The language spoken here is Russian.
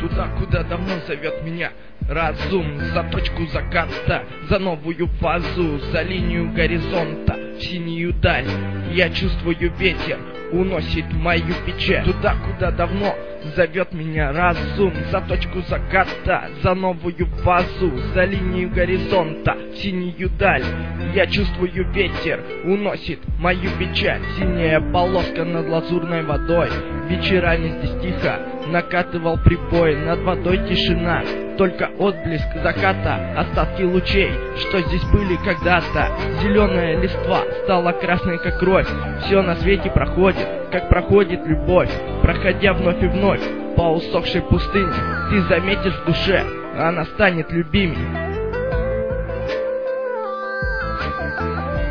Туда, куда давно зовет меня разум, за точку заката, за новую фазу, за линию горизонта, в синюю даль. Я чувствую ветер, уносит мою печаль. Туда, куда давно зовет меня разум, за точку заката, за новую фазу, за линию горизонта, в синюю даль. Я чувствую ветер, уносит мою печаль. Синяя полоска над лазурной водой, вечерами здесь тихо накатывал прибой, над водой тишина, только отблеск заката, остатки лучей, что здесь были когда-то. Зеленая листва стала красной, как кровь. Все на свете проходит, как проходит любовь. Проходя вновь и вновь по усохшей пустыне, ты заметишь в душе, она станет любимей.